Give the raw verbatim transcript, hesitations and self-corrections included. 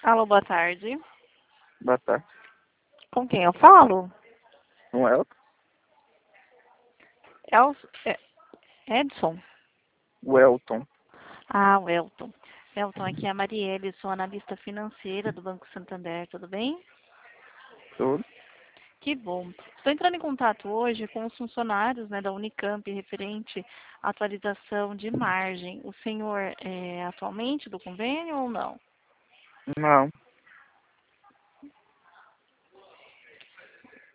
Alô, boa tarde. Boa tarde. Com quem eu falo? Com Elton? Els... é- Edson? Welton. Ah, o Elton. Elton, aqui é a Marielle, sou analista financeira do Banco Santander, tudo bem? Tudo? Que bom. Estou entrando em contato hoje com os funcionários, né, da Unicamp referente à atualização de margem. O senhor é atualmente do convênio ou não? Não.